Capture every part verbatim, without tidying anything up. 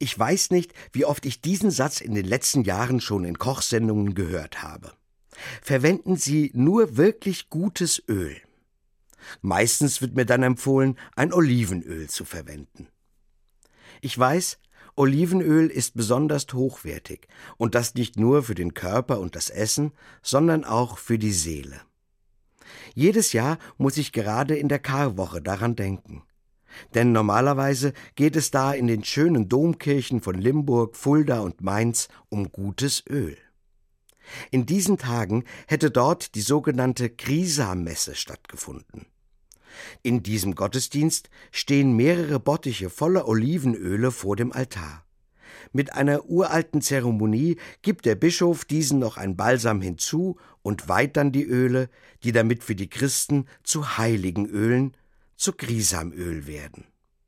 Ich weiß nicht, wie oft ich diesen Satz in den letzten Jahren schon in Kochsendungen gehört habe. Verwenden Sie nur wirklich gutes Öl. Meistens wird mir dann empfohlen, ein Olivenöl zu verwenden. Ich weiß, Olivenöl ist besonders hochwertig und das nicht nur für den Körper und das Essen, sondern auch für die Seele. Jedes Jahr muss ich gerade in der Karwoche daran denken. Denn normalerweise geht es da in den schönen Domkirchen von Limburg, Fulda und Mainz um gutes Öl. In diesen Tagen hätte dort die sogenannte Grisa-Messe stattgefunden. In diesem Gottesdienst stehen mehrere Bottiche voller Olivenöle vor dem Altar. Mit einer uralten Zeremonie gibt der Bischof diesen noch ein Balsam hinzu und weiht dann die Öle, die damit für die Christen zu heiligen Ölen, zu Grisamöl werden.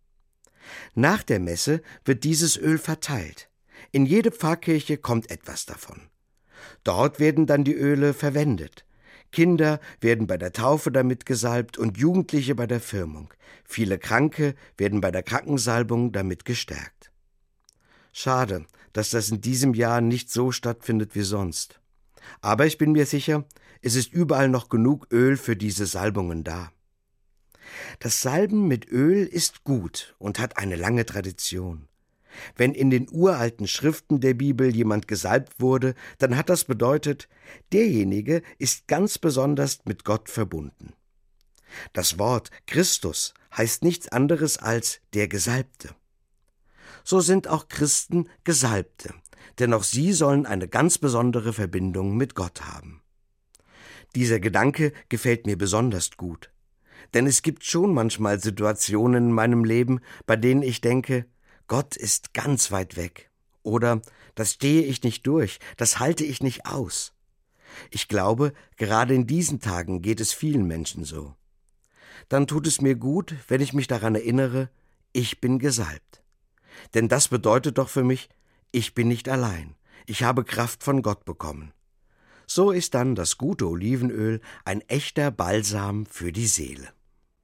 Nach der Messe wird dieses Öl verteilt. In jede Pfarrkirche kommt etwas davon. Dort werden dann die Öle verwendet. Kinder werden bei der Taufe damit gesalbt und Jugendliche bei der Firmung. Viele Kranke werden bei der Krankensalbung damit gestärkt. Schade, dass das in diesem Jahr nicht so stattfindet wie sonst. Aber ich bin mir sicher, es ist überall noch genug Öl für diese Salbungen da. Das Salben mit Öl ist gut und hat eine lange Tradition. Wenn in den uralten Schriften der Bibel jemand gesalbt wurde, dann hat das bedeutet, derjenige ist ganz besonders mit Gott verbunden. Das Wort Christus heißt nichts anderes als der Gesalbte. So sind auch Christen Gesalbte, denn auch sie sollen eine ganz besondere Verbindung mit Gott haben. Dieser Gedanke gefällt mir besonders gut. Denn es gibt schon manchmal Situationen in meinem Leben, bei denen ich denke, Gott ist ganz weit weg. Oder, das stehe ich nicht durch, das halte ich nicht aus. Ich glaube, gerade in diesen Tagen geht es vielen Menschen so. Dann tut es mir gut, wenn ich mich daran erinnere, ich bin gesalbt. Denn das bedeutet doch für mich, ich bin nicht allein, ich habe Kraft von Gott bekommen. So ist dann das gute Olivenöl ein echter Balsam für die Seele.